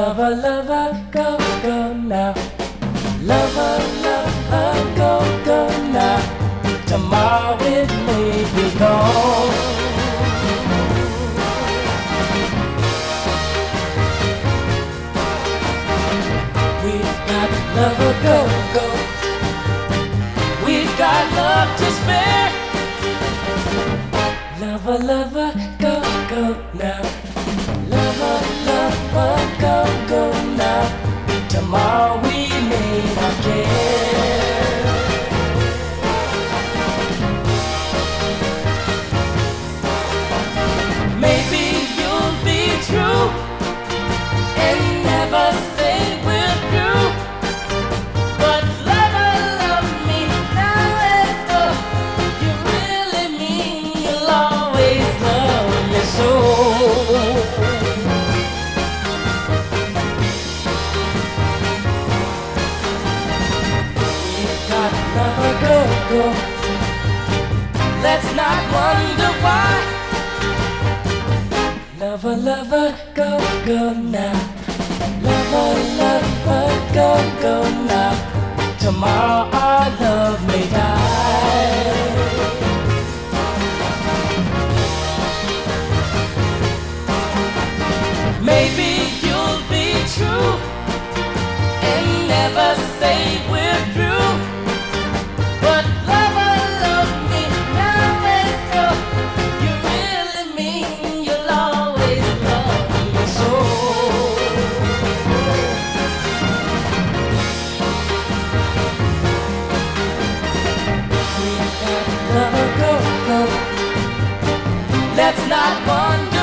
Lover, lover, go, go now. Lover, lover, go, go now. Tomorrow it may be gone. We've got lover, go, go. We've got love to spare. Lover, lover, go, go now. Lover, lover, go, go now. Tomorrow we may not care. Maybe you'll be true and never say we're through. But lover, love me now as though you really mean you'll always love me so. Lover, go, go. Let's not wonder why. Lover, lover, go, go now. Lover, lover, go, go now. Tomorrow our love may die. Maybe you'll be true and never say we're through. But lover, love me now as though you really mean you'll always love me so. We got lover, go, go. Let's not wonder